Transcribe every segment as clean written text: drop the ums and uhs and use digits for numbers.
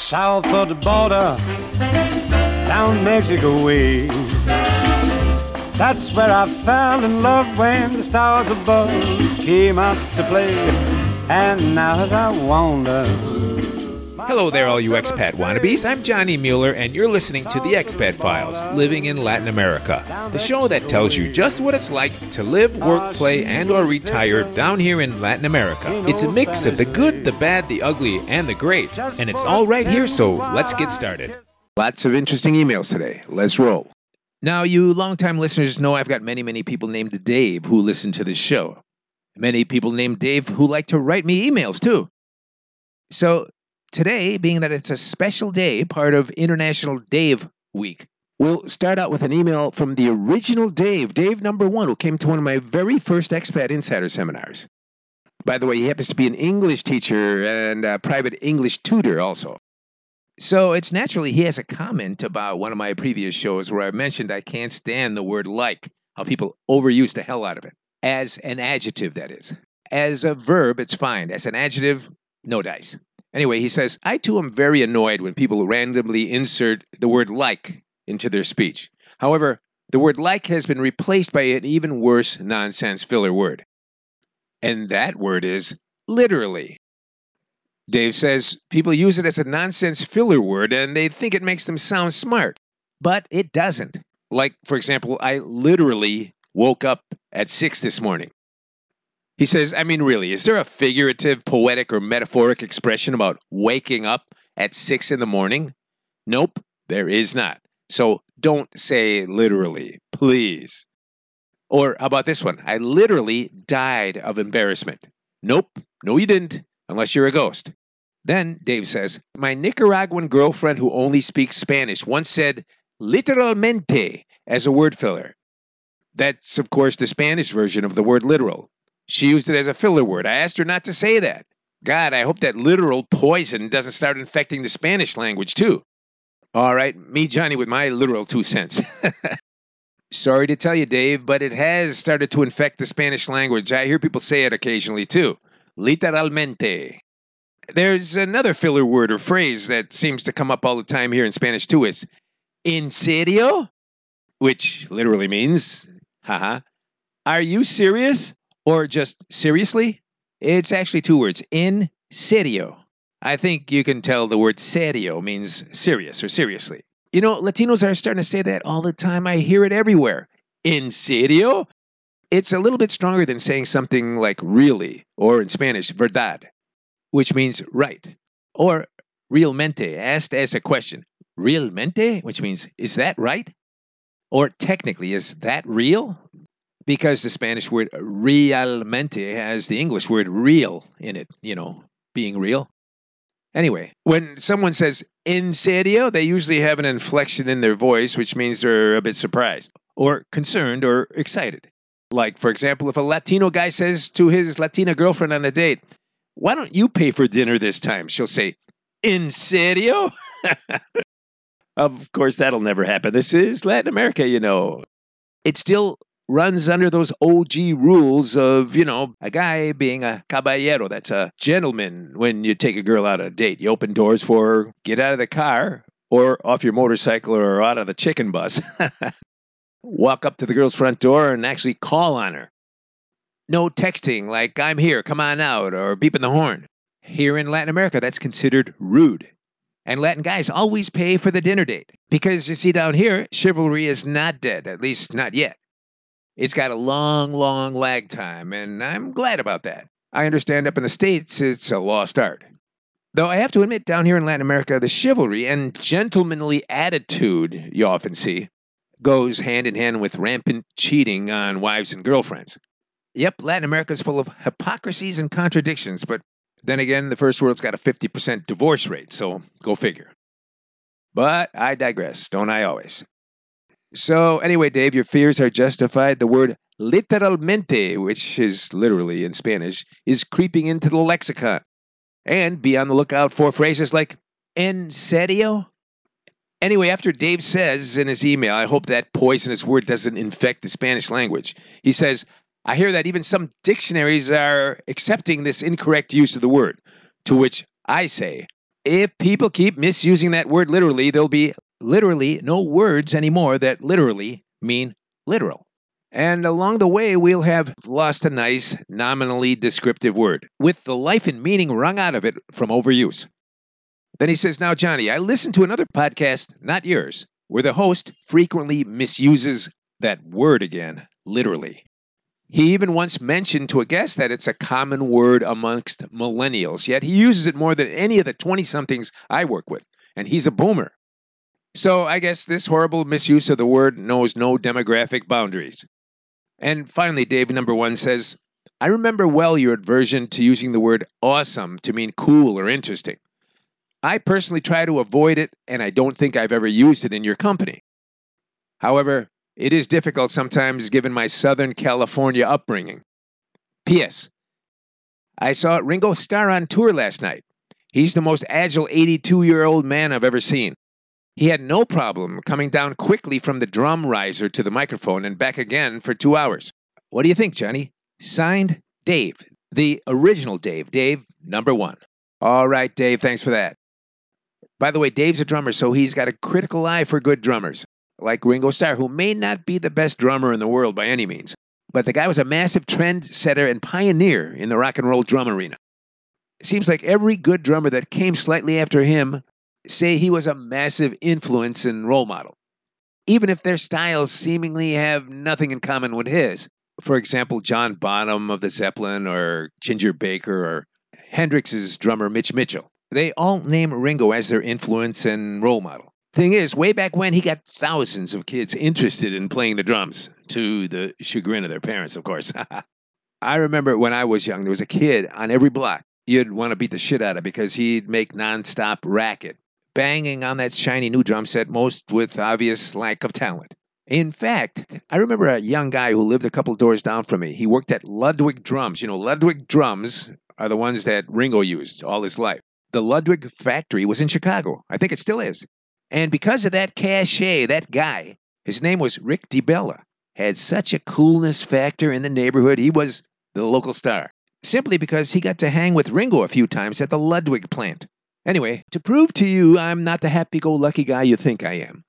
south of the border, down Mexico way. That's where I fell in love when the stars above came out to play. And now as I wander... Hello there, all you expat wannabes. I'm Johnny Mueller, and you're listening to The Expat Files, Living in Latin America, the show that tells you just what it's like to live, work, play, and or retire down here in Latin America. It's a mix of the good, the bad, the ugly, and the great, and it's all right here, so let's get started. Lots of interesting emails today. Let's roll. Now, you longtime listeners know I've got many people named Dave who listen to this show. Many people named Dave who like to write me emails, too. So... today, being that it's a special day, part of International Dave Week, we'll start out with an email from the original Dave, Dave number 1, who came to one of my very first Expat Insider seminars. By the way, he happens to be an English teacher and a private English tutor also. So it's naturally he has a comment about one of my previous shows where I mentioned I can't stand the word like, how people overuse the hell out of it. As an adjective, that is. As a verb, it's fine. As an adjective, no dice. Anyway, he says, I too am very annoyed when people randomly insert the word like into their speech. However, the word like has been replaced by an even worse nonsense filler word. And that word is literally. Dave says people use it as a nonsense filler word and they think it makes them sound smart. But it doesn't. Like, for example, I literally woke up at 6 this morning. He says, I mean, really, is there a figurative, poetic, or metaphoric expression about waking up at 6 in the morning? Nope, there is not. So don't say literally, please. Or how about this one? I literally died of embarrassment. Nope, no you didn't, unless you're a ghost. Then Dave says, my Nicaraguan girlfriend who only speaks Spanish once said literalmente as a word filler. That's, of course, the Spanish version of the word literal. She used it as a filler word. I asked her not to say that. God, I hope that literal poison doesn't start infecting the Spanish language, too. All right, me, Johnny, with my literal 2 cents. Sorry to tell you, Dave, but it has started to infect the Spanish language. I hear people say it occasionally, too. Literalmente. There's another filler word or phrase that seems to come up all the time here in Spanish, too. It's en serio, which literally means, haha, are you serious? Or just seriously? It's actually 2 words. En serio. I think you can tell the word serio means serious or seriously. You know, Latinos are starting to say that all the time. I hear it everywhere. En serio? It's a little bit stronger than saying something like really, or in Spanish, verdad, which means right. Or realmente, asked as a question. Realmente? Which means, is that right? Or technically, is that real? Because the Spanish word realmente has the English word real in it, you know, being real. Anyway, when someone says en serio, they usually have an inflection in their voice, which means they're a bit surprised or concerned or excited. Like, for example, if a Latino guy says to his Latina girlfriend on a date, why don't you pay for dinner this time? She'll say, en serio? Of course, that'll never happen. This is Latin America, you know. It still runs under those OG rules of, you know, a guy being a caballero. That's a gentleman when you take a girl out on a date. You open doors for her, get out of the car, or off your motorcycle, or out of the chicken bus. Walk up to the girl's front door and actually call on her. No texting like, I'm here, come on out, or beeping the horn. Here in Latin America, that's considered rude. And Latin guys always pay for the dinner date. Because, you see, down here, chivalry is not dead, at least not yet. It's got a long lag time, and I'm glad about that. I understand up in the States, it's a lost art. Though I have to admit, down here in Latin America, the chivalry and gentlemanly attitude you often see goes hand in hand with rampant cheating on wives and girlfriends. Yep, Latin America's full of hypocrisies and contradictions, but then again, the first world's got a 50% divorce rate, so go figure. But I digress, don't I always? So anyway, Dave, your fears are justified. The word literalmente, which is literally in Spanish, is creeping into the lexicon. And be on the lookout for phrases like, en serio? Anyway, after Dave says in his email, I hope that poisonous word doesn't infect the Spanish language. He says, I hear that even some dictionaries are accepting this incorrect use of the word, to which I say, If people keep misusing that word literally, there'll be literally no words anymore that literally mean literal. And along the way, we'll have lost a nice, nominally descriptive word, with the life and meaning wrung out of it from overuse. Then he says, now, Johnny, I listened to another podcast, not yours, where the host frequently misuses that word again, literally. He even once mentioned to a guest that it's a common word amongst millennials, yet he uses it more than any of the 20-somethings I work with, and he's a boomer. So I guess this horrible misuse of the word knows no demographic boundaries. And finally, Dave number 1 says, I remember well your aversion to using the word awesome to mean cool or interesting. I personally try to avoid it, and I don't think I've ever used it in your company. However, it is difficult sometimes given my Southern California upbringing. P.S. I saw Ringo Starr on tour last night. He's the most agile 82-year-old man I've ever seen. He had no problem coming down quickly from the drum riser to the microphone and back again for 2 hours. What do you think, Johnny? Signed, Dave. The original Dave. Dave, number 1. All right, Dave, thanks for that. By the way, Dave's a drummer, so he's got a critical eye for good drummers, like Ringo Starr, who may not be the best drummer in the world by any means. But the guy was a massive trendsetter and pioneer in the rock and roll drum arena. It seems like every good drummer that came slightly after him say he was a massive influence and role model, even if their styles seemingly have nothing in common with his. For example, John Bonham of the Zeppelin, or Ginger Baker, or Hendrix's drummer Mitch Mitchell. They all name Ringo as their influence and role model. Thing is, way back when, he got thousands of kids interested in playing the drums, to the chagrin of their parents, of course. I remember when I was young, there was a kid on every block you'd want to beat the shit out of because he'd make nonstop racket, banging on that shiny new drum set, most with obvious lack of talent. In fact, I remember a young guy who lived a couple doors down from me. He worked at Ludwig Drums. You know, Ludwig Drums are the ones that Ringo used all his life. The Ludwig factory was in Chicago. I think it still is. And because of that cachet, that guy, his name was Rick DiBella, had such a coolness factor in the neighborhood. He was the local star, simply because he got to hang with Ringo a few times at the Ludwig plant. Anyway, to prove to you I'm not the happy-go-lucky guy you think I am.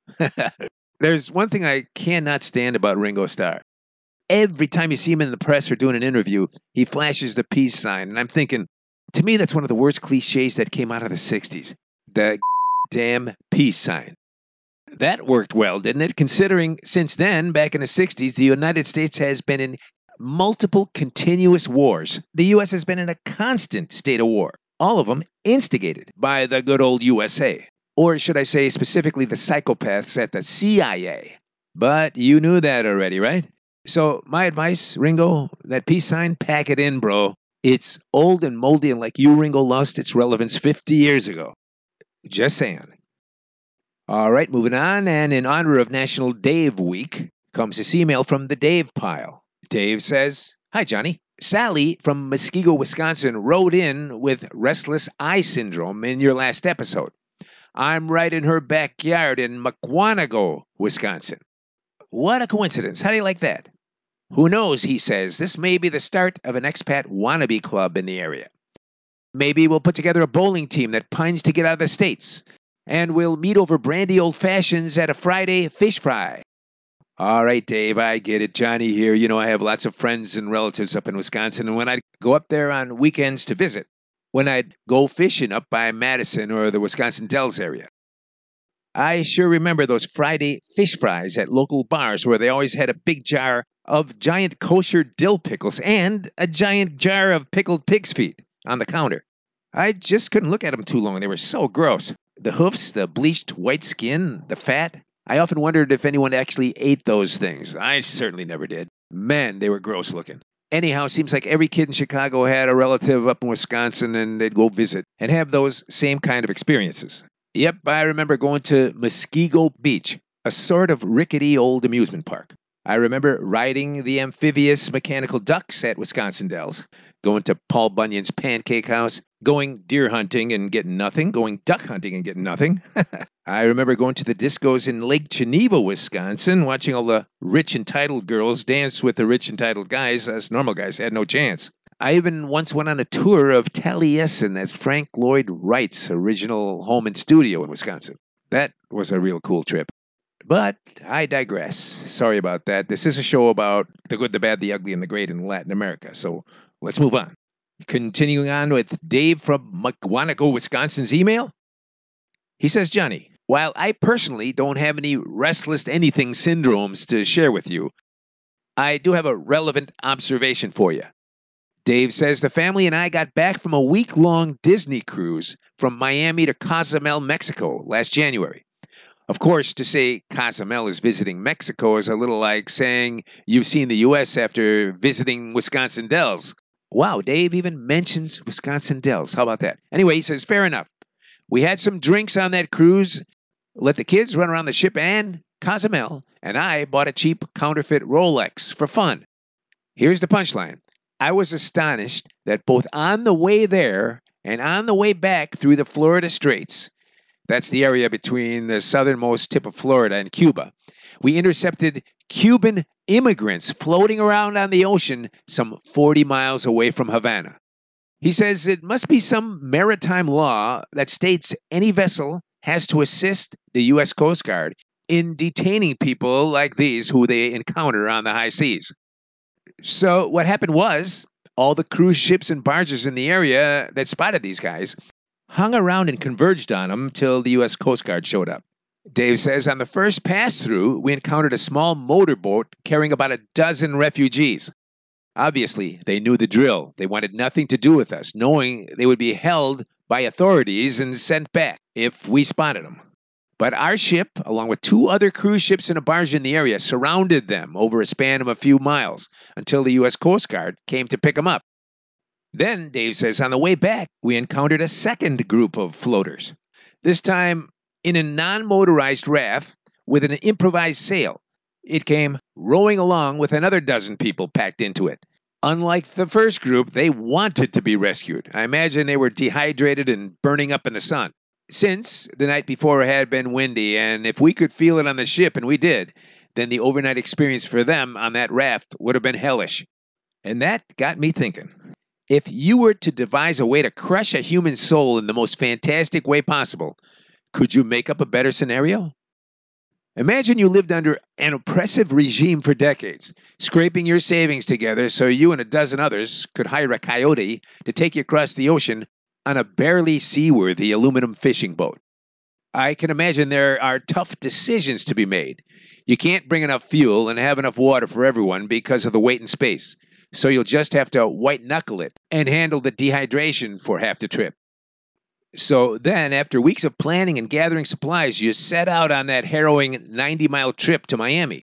There's one thing I cannot stand about Ringo Starr. Every time you see him in the press or doing an interview, he flashes the peace sign. And I'm thinking, to me, that's one of the worst cliches that came out of the 60s. The damn peace sign. That worked well, didn't it? Considering since then, back in the 60s, the United States has been in multiple continuous wars. The U.S. has been in a constant state of war. All of them instigated by the good old USA. Or should I say specifically the psychopaths at the CIA. But you knew that already, right? So my advice, Ringo, that peace sign, pack it in, bro. It's old and moldy, and like you, Ringo, lost its relevance 50 years ago. Just saying. All right, moving on, and in honor of National Dave Week, comes this email from the Dave pile. Dave says, Hi, Johnny. Sally from Muskego, Wisconsin, wrote in with restless eye syndrome in your last episode. I'm right in her backyard in Mukwonago, Wisconsin. What a coincidence. How do you like that? Who knows, he says, this may be the start of an expat wannabe club in the area. Maybe we'll put together a bowling team that pines to get out of the States. And we'll meet over brandy old fashions at a Friday fish fry. All right, Dave, I get it. Johnny here. You know, I have lots of friends and relatives up in Wisconsin. And when I'd go up there on weekends to visit, when I'd go fishing up by Madison or the Wisconsin Dells area, I sure remember those Friday fish fries at local bars where they always had a big jar of giant kosher dill pickles and a giant jar of pickled pig's feet on the counter. I just couldn't look at them too long. They were so gross. The hoofs, the bleached white skin, the fat. I often wondered if anyone actually ate those things. I certainly never did. Man, they were gross looking. Anyhow, seems like every kid in Chicago had a relative up in Wisconsin and they'd go visit and have those same kind of experiences. Yep, I remember going to Muskego Beach, a sort of rickety old amusement park. I remember riding the amphibious mechanical ducks at Wisconsin Dells, going to Paul Bunyan's Pancake House, going deer hunting and getting nothing, going duck hunting and getting nothing. I remember going to the discos in Lake Geneva, Wisconsin, watching all the rich entitled girls dance with the rich entitled guys. Us normal guys had no chance. I even once went on a tour of Taliesin, that's Frank Lloyd Wright's original home and studio in Wisconsin. That was a real cool trip. But I digress. Sorry about that. This is a show about the good, the bad, the ugly, and the great in Latin America. So let's move on. Continuing on with Dave from Mukwonago, Wisconsin's email. He says, Johnny, while I personally don't have any restless anything syndromes to share with you, I do have a relevant observation for you. Dave says the family and I got back from a week-long Disney cruise from Miami to Cozumel, Mexico last January. Of course, to say Cozumel is visiting Mexico is a little like saying you've seen the U.S. after visiting Wisconsin Dells. Wow, Dave even mentions Wisconsin Dells. How about that? Anyway, he says, fair enough. We had some drinks on that cruise, let the kids run around the ship and Cozumel, and I bought a cheap counterfeit Rolex for fun. Here's the punchline. I was astonished that both on the way there and on the way back through the Florida Straits, that's the area between the southernmost tip of Florida and Cuba, we intercepted Cuban immigrants floating around on the ocean some 40 miles away from Havana. He says it must be some maritime law that states any vessel has to assist the U.S. Coast Guard in detaining people like these who they encounter on the high seas. So what happened was, all the cruise ships and barges in the area that spotted these guys hung around and converged on them till the U.S. Coast Guard showed up. Dave says on the first pass-through, we encountered a small motorboat carrying about a dozen refugees. Obviously, they knew the drill. They wanted nothing to do with us, knowing they would be held by authorities and sent back if we spotted them. But our ship, along with 2 other cruise ships and a barge in the area, surrounded them over a span of a few miles until the U.S. Coast Guard came to pick them up. Then, Dave says, on the way back, we encountered a second group of floaters. This time in a non-motorized raft with an improvised sail. It came rowing along with another dozen people packed into it. Unlike the first group, they wanted to be rescued. I imagine they were dehydrated and burning up in the sun. Since the night before had been windy, and if we could feel it on the ship, and we did, then the overnight experience for them on that raft would have been hellish. And that got me thinking. If you were to devise a way to crush a human soul in the most fantastic way possible, could you make up a better scenario? Imagine you lived under an oppressive regime for decades, scraping your savings together so you and a dozen others could hire a coyote to take you across the ocean on a barely seaworthy aluminum fishing boat. I can imagine there are tough decisions to be made. You can't bring enough fuel and have enough water for everyone because of the weight and space, so you'll just have to white-knuckle it and handle the dehydration for half the trip. So then, after weeks of planning and gathering supplies, you set out on that harrowing 90-mile trip to Miami.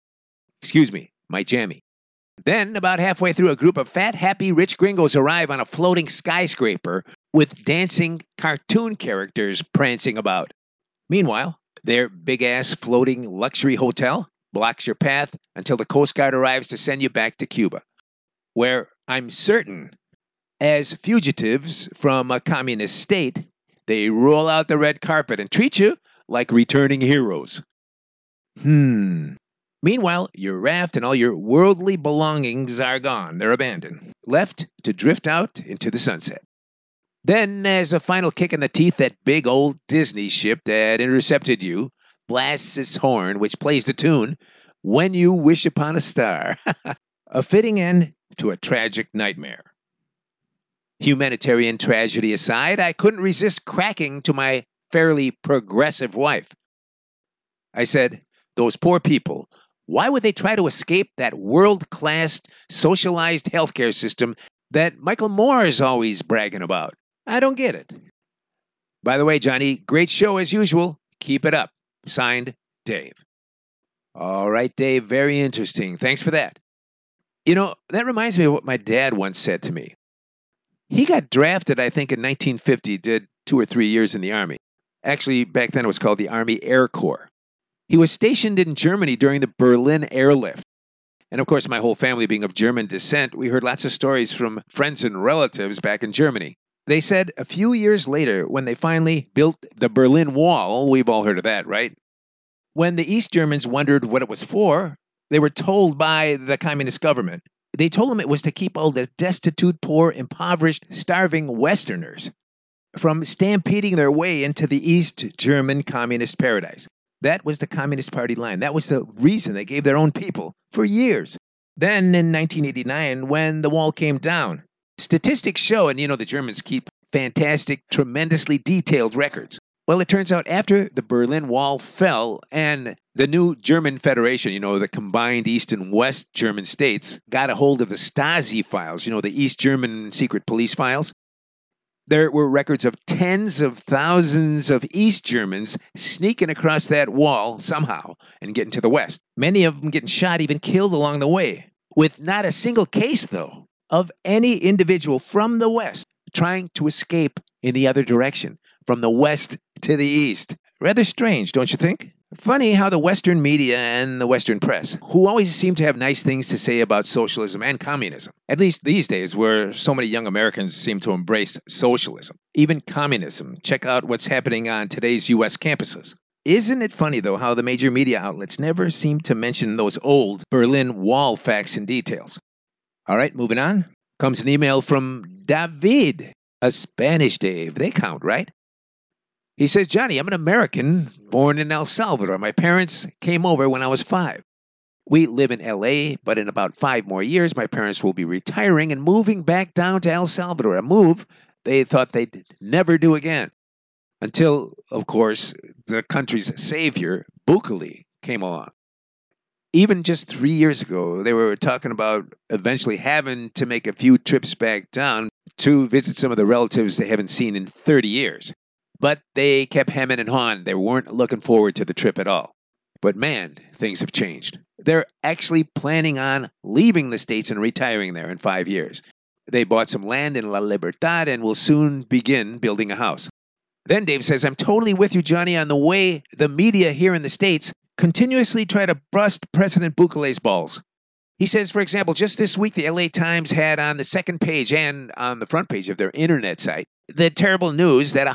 Miami. Then, about halfway through, a group of fat, happy, rich gringos arrive on a floating skyscraper with dancing cartoon characters prancing about. Meanwhile, their big-ass floating luxury hotel blocks your path until the Coast Guard arrives to send you back to Cuba, where I'm certain, as fugitives from a communist state, they roll out the red carpet and treat you like returning heroes. Meanwhile, your raft and all your worldly belongings are gone. They're abandoned, left to drift out into the sunset. Then, as a final kick in the teeth, that big old Disney ship that intercepted you blasts its horn, which plays the tune, When You Wish Upon a Star. A fitting end to a tragic nightmare. Humanitarian tragedy aside, I couldn't resist cracking to my fairly progressive wife. I said, those poor people, why would they try to escape that world-class socialized healthcare system that Michael Moore is always bragging about? I don't get it. By the way, Johnny, great show as usual. Keep it up. Signed, Dave. All right, Dave, very interesting. Thanks for that. You know, that reminds me of what my dad once said to me. He got drafted, I think, in 1950, did 2 or 3 years in the Army. Actually, back then it was called the Army Air Corps. He was stationed in Germany during the Berlin airlift. And of course, my whole family being of German descent, we heard lots of stories from friends and relatives back in Germany. They said a few years later, when they finally built the Berlin Wall, we've all heard of that, right? When the East Germans wondered what it was for, they were told by the communist government, They told him it was to keep all the destitute, poor, impoverished, starving Westerners from stampeding their way into the East German communist paradise. That was the Communist Party line. That was the reason they gave their own people for years. Then in 1989, when the wall came down, statistics show, and the Germans keep fantastic, tremendously detailed records. Well, it turns out after the Berlin Wall fell and the new German Federation, the combined East and West German states, got a hold of the Stasi files, the East German secret police files, there were records of tens of thousands of East Germans sneaking across that wall somehow and getting to the West. Many of them getting shot, even killed along the way, with not a single case, though, of any individual from the West trying to escape in the other direction, from the West to the East. Rather strange, don't you think? Funny how the Western media and the Western press, who always seem to have nice things to say about socialism and communism, at least these days where so many young Americans seem to embrace socialism, even communism. Check out what's happening on today's U.S. campuses. Isn't it funny, though, how the major media outlets never seem to mention those old Berlin Wall facts and details? All right, moving on. Comes an email from David, a Spanish Dave. They count, right? He says, Johnny, I'm an American born in El Salvador. My parents came over when I was 5. We live in L.A., but in about 5 more years, my parents will be retiring and moving back down to El Salvador, a move they thought they'd never do again. Until, of course, the country's savior, Bukele, came along. Even just 3 years ago, they were talking about eventually having to make a few trips back down to visit some of the relatives they haven't seen in 30 years. But they kept hemming and hawing. They weren't looking forward to the trip at all. But man, things have changed. They're actually planning on leaving the States and retiring there in 5 years. They bought some land in La Libertad and will soon begin building a house. Then Dave says, I'm totally with you, Johnny, on the way the media here in the States continuously try to bust President Bukele's balls. He says, for example, just this week, the LA Times had on the second page and on the front page of their internet site the terrible news that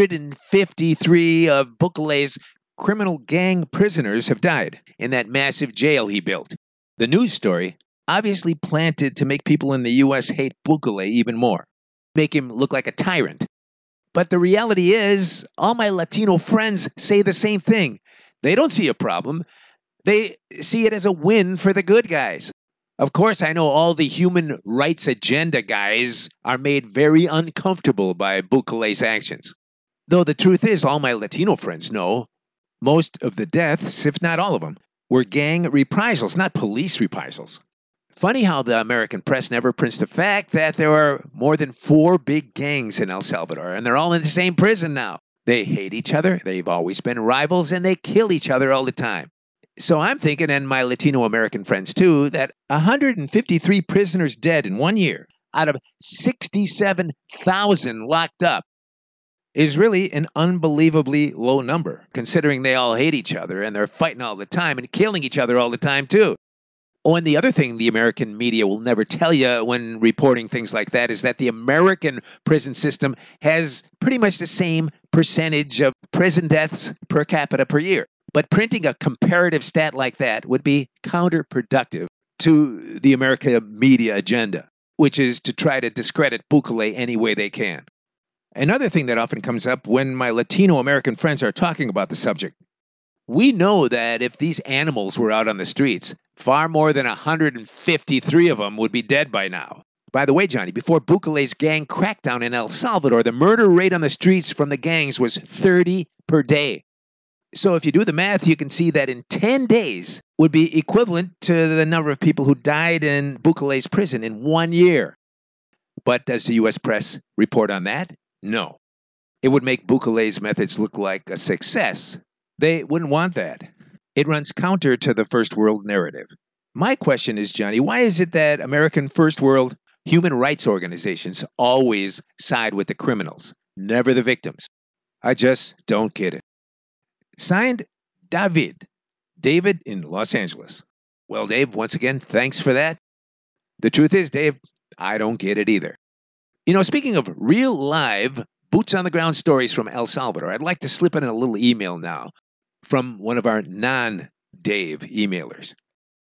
153 of Bukele's criminal gang prisoners have died in that massive jail he built. The news story obviously planted to make people in the U.S. hate Bukele even more, make him look like a tyrant. But the reality is, all my Latino friends say the same thing. They don't see a problem. They see it as a win for the good guys. Of course, I know all the human rights agenda guys are made very uncomfortable by Bukele's actions. Though the truth is, all my Latino friends know most of the deaths, if not all of them, were gang reprisals, not police reprisals. Funny how the American press never prints the fact that there are more than 4 big gangs in El Salvador, and they're all in the same prison now. They hate each other, they've always been rivals, and they kill each other all the time. So I'm thinking, and my Latino American friends too, that 153 prisoners dead in 1 year out of 67,000 locked up is really an unbelievably low number, considering they all hate each other and they're fighting all the time and killing each other all the time too. Oh, and the other thing the American media will never tell you when reporting things like that is that the American prison system has pretty much the same percentage of prison deaths per capita per year. But printing a comparative stat like that would be counterproductive to the American media agenda, which is to try to discredit Bukele any way they can. Another thing that often comes up when my Latino American friends are talking about the subject, we know that if these animals were out on the streets, far more than 153 of them would be dead by now. By the way, Johnny, before Bukele's gang crackdown in El Salvador, the murder rate on the streets from the gangs was 30 per day. So if you do the math, you can see that in 10 days would be equivalent to the number of people who died in Bukele's prison in 1 year. But does the U.S. press report on that? No. It would make Bukele's methods look like a success. They wouldn't want that. It runs counter to the first world narrative. My question is, Johnny, why is it that American first world human rights organizations always side with the criminals, never the victims? I just don't get it. Signed, David. David in Los Angeles. Well, Dave, once again, thanks for that. The truth is, Dave, I don't get it either. Speaking of real live, boots-on-the-ground stories from El Salvador, I'd like to slip in a little email now from one of our non-Dave emailers.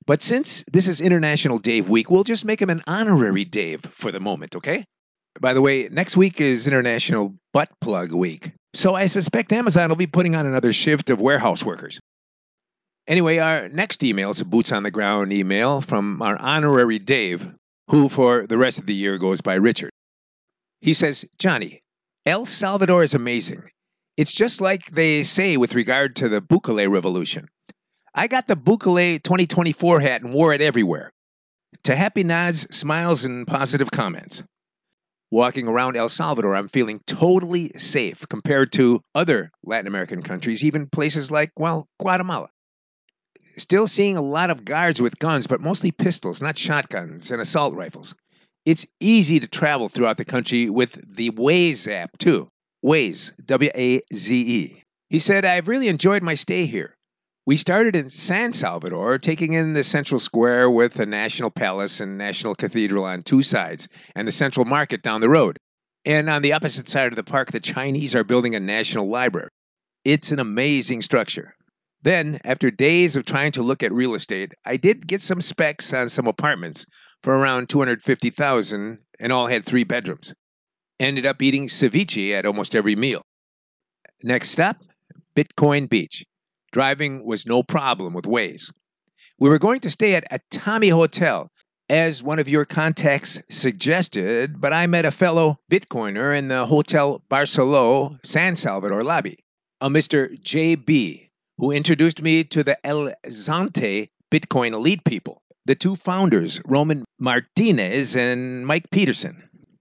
But since this is International Dave Week, we'll just make him an honorary Dave for the moment, okay? By the way, next week is International Butt Plug Week. So I suspect Amazon will be putting on another shift of warehouse workers. Anyway, our next email is a boots on the ground email from our honorary Dave, who for the rest of the year goes by Richard. He says, Johnny, El Salvador is amazing. It's just like they say with regard to the Bukele revolution. I got the Bukele 2024 hat and wore it everywhere. To happy nods, smiles, and positive comments. Walking around El Salvador, I'm feeling totally safe compared to other Latin American countries, even places like, Guatemala. Still seeing a lot of guards with guns, but mostly pistols, not shotguns and assault rifles. It's easy to travel throughout the country with the Waze app, too. Waze, W-A-Z-E. He said, I've really enjoyed my stay here. We started in San Salvador, taking in the central square with the National Palace and National Cathedral on two sides, and the Central Market down the road. And on the opposite side of the park, the Chinese are building a national library. It's an amazing structure. Then, after days of trying to look at real estate, I did get some specs on some apartments for around $250,000 and all had 3 bedrooms. Ended up eating ceviche at almost every meal. Next stop, Bitcoin Beach. Driving was no problem with Waze. We were going to stay at a Tommy Hotel, as one of your contacts suggested, but I met a fellow Bitcoiner in the Hotel Barceló San Salvador lobby, a Mr. J.B., who introduced me to the El Zante Bitcoin elite people, the 2 founders, Roman Martinez and Mike Peterson.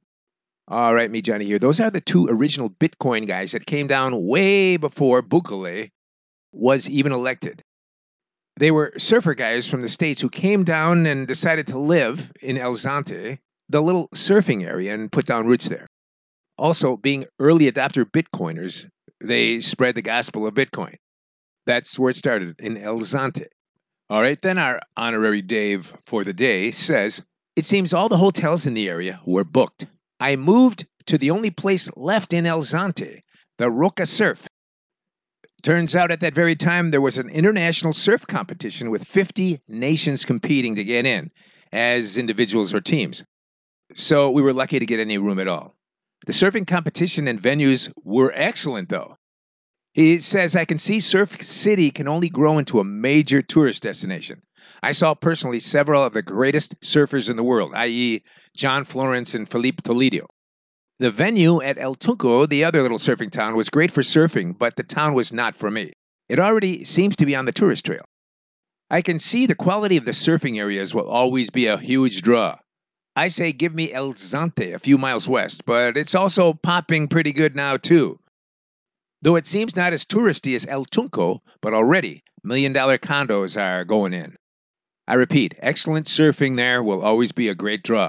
All right, me Johnny here. Those are the 2 original Bitcoin guys that came down way before Bukele was even elected. They were surfer guys from the States who came down and decided to live in El Zante, the little surfing area, and put down roots there. Also, being early adopter Bitcoiners, they spread the gospel of Bitcoin. That's where it started, in El Zante. All right, then our honorary Dave for the day says, it seems all the hotels in the area were booked. I moved to the only place left in El Zante, the Roca Surf. Turns out at that very time, there was an international surf competition with 50 nations competing to get in, as individuals or teams. So we were lucky to get any room at all. The surfing competition and venues were excellent, though. He says, I can see Surf City can only grow into a major tourist destination. I saw personally several of the greatest surfers in the world, i.e. John Florence and Felipe Toledo. The venue at El Tunco, the other little surfing town, was great for surfing, but the town was not for me. It already seems to be on the tourist trail. I can see the quality of the surfing areas will always be a huge draw. I say give me El Zante a few miles west, but it's also popping pretty good now too. Though it seems not as touristy as El Tunco, but already $1 million condos are going in. I repeat, excellent surfing there will always be a great draw.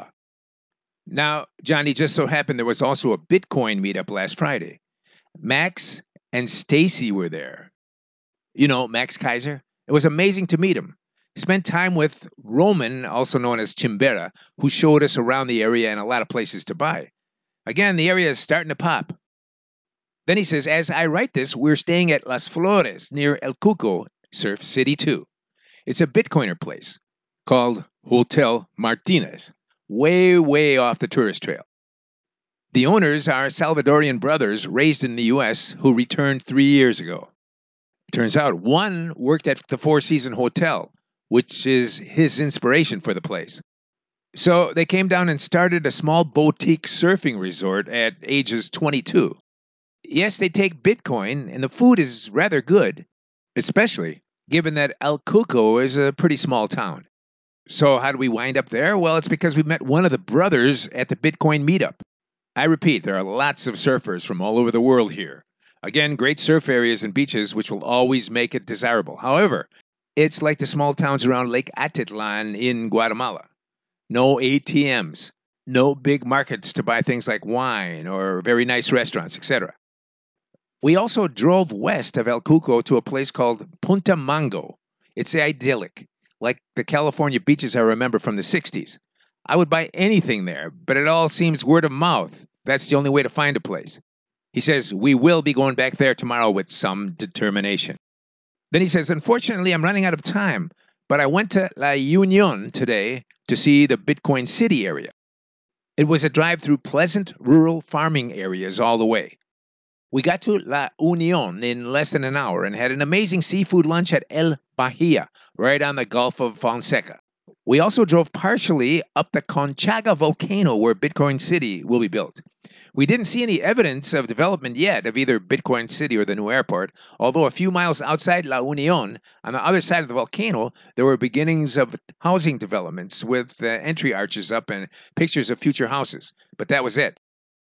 Now, Johnny, just so happened there was also a Bitcoin meetup last Friday. Max and Stacy were there. You know, Max Kaiser. It was amazing to meet him. Spent time with Roman, also known as Chimbera, who showed us around the area and a lot of places to buy. Again, the area is starting to pop. Then he says, as I write this, we're staying at Las Flores near El Cuco, Surf City 2. It's a Bitcoiner place called Hotel Martinez. Way off the tourist trail. The owners are Salvadorian brothers raised in the U.S. who returned 3 years ago. Turns out one worked at the Four Seasons Hotel, which is his inspiration for the place. So they came down and started a small boutique surfing resort at ages 22. Yes, they take Bitcoin, and the food is rather good, especially given that El Cuco is a pretty small town. So how do we wind up there? Well, it's because we met one of the brothers at the Bitcoin meetup. I repeat, there are lots of surfers from all over the world here. Again, great surf areas and beaches, which will always make it desirable. However, it's like the small towns around Lake Atitlan in Guatemala. No ATMs, no big markets to buy things like wine or very nice restaurants, etc. We also drove west of El Cuco to a place called Punta Mango. It's idyllic, like the California beaches I remember from the 60s. I would buy anything there, but it all seems word of mouth. That's the only way to find a place. He says, we will be going back there tomorrow with some determination. Then he says, unfortunately, I'm running out of time, but I went to La Union today to see the Bitcoin City area. It was a drive through pleasant rural farming areas all the way. We got to La Union in less than an hour and had an amazing seafood lunch at El Bahia, right on the Gulf of Fonseca. We also drove partially up the Conchaga volcano where Bitcoin City will be built. We didn't see any evidence of development yet of either Bitcoin City or the new airport, although a few miles outside La Union, on the other side of the volcano, there were beginnings of housing developments with entry arches up and pictures of future houses. But that was it.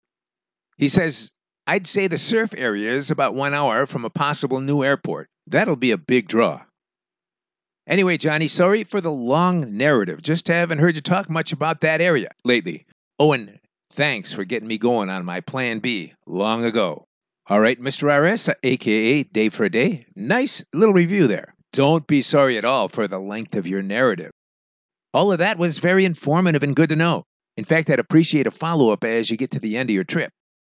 He says, I'd say the surf area is about 1 hour from a possible new airport. That'll be a big draw. Anyway, Johnny, sorry for the long narrative. Just haven't heard you talk much about that area lately. Oh, and thanks for getting me going on my plan B long ago. All right, Mr. RS, a.k.a. Dave for a Day. Nice little review there. Don't be sorry at all for the length of your narrative. All of that was very informative and good to know. In fact, I'd appreciate a follow-up as you get to the end of your trip.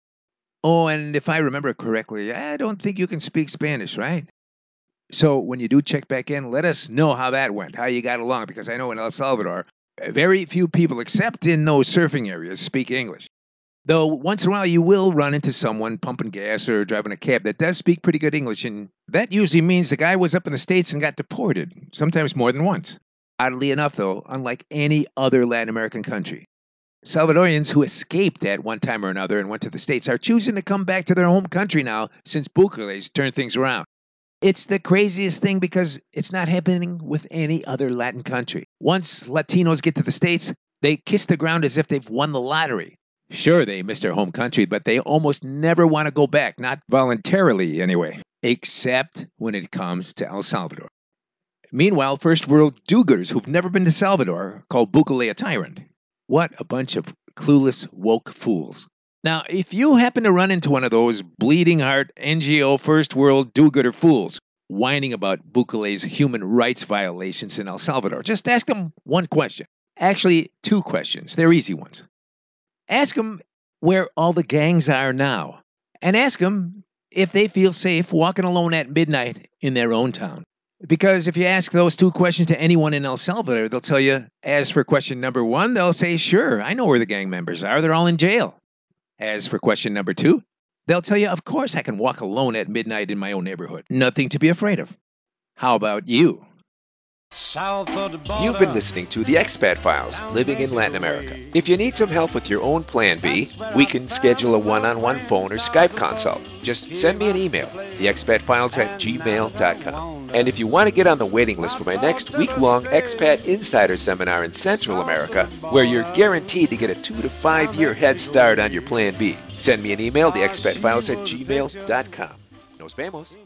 Oh, and if I remember correctly, I don't think you can speak Spanish, right? So when you do check back in, let us know how that went, how you got along, because I know in El Salvador, very few people, except in those surfing areas, speak English. Though once in a while you will run into someone pumping gas or driving a cab that does speak pretty good English, and that usually means the guy was up in the States and got deported, sometimes more than once. Oddly enough, though, unlike any other Latin American country, Salvadorians who escaped at one time or another and went to the States are choosing to come back to their home country now since Bukele's turned things around. It's the craziest thing because it's not happening with any other Latin country. Once Latinos get to the States, they kiss the ground as if they've won the lottery. Sure, they miss their home country, but they almost never want to go back, not voluntarily anyway, except when it comes to El Salvador. Meanwhile, first world do-gooders who've never been to Salvador call Bukele a tyrant. What a bunch of clueless, woke fools. Now, if you happen to run into one of those bleeding heart NGO first world do-gooder fools whining about Bukele's human rights violations in El Salvador, just ask them one question. Actually, two questions. They're easy ones. Ask them where all the gangs are now, and ask them if they feel safe walking alone at midnight in their own town. Because if you ask those two questions to anyone in El Salvador, they'll tell you, as for question number one, they'll say, sure, I know where the gang members are. They're all in jail. As for question number two, they'll tell you, of course I can walk alone at midnight in my own neighborhood. Nothing to be afraid of. How about you? You've been listening to The Expat Files, Living in Latin America. If you need some help with your own Plan B, we can schedule a one-on-one phone or Skype consult. Just send me an email, theexpatfiles@gmail.com. And if you want to get on the waiting list for my next week-long Expat Insider Seminar in Central America, where you're guaranteed to get a 2 to 5 year head start on your Plan B, send me an email, theexpatfiles@gmail.com. Nos vemos.